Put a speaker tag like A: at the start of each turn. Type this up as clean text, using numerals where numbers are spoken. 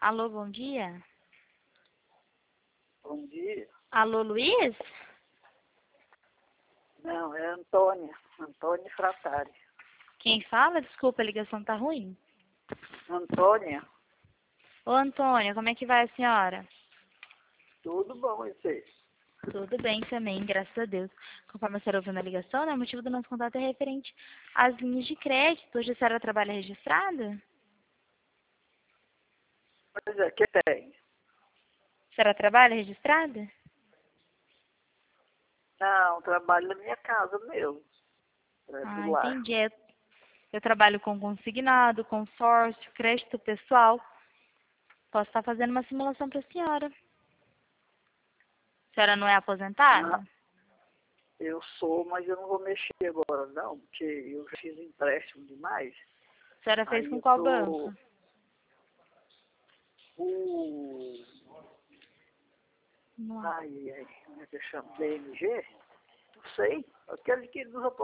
A: Alô, bom dia.
B: Bom dia.
A: Alô, Luiz?
B: Não, é Antônia. Antônia Fratari.
A: Quem fala? Desculpa, a ligação tá ruim.
B: Antônia,
A: Ô, Antônia, como é que vai a senhora?
B: tudo bom e você?
A: Tudo bem também, graças a Deus. Conforme a senhora ouviu na ligação, né, o motivo do nosso contato é referente às linhas de crédito. Hoje a senhora trabalha registrada?
B: Pois é, que tem?
A: A senhora trabalha registrada?
B: Não, trabalho na minha casa mesmo. Do lar.
A: Entendi. Eu trabalho com consignado, consórcio, crédito pessoal. Posso estar fazendo uma simulação para a senhora. A senhora não é aposentada?
B: Ah, eu sou, mas eu não vou mexer agora não, porque eu já fiz empréstimo demais.
A: A senhora fez
B: Aí
A: com
B: eu
A: qual
B: tô...
A: banco? Não.
B: Como é que chama? BMG? Não sei. Aquele que nos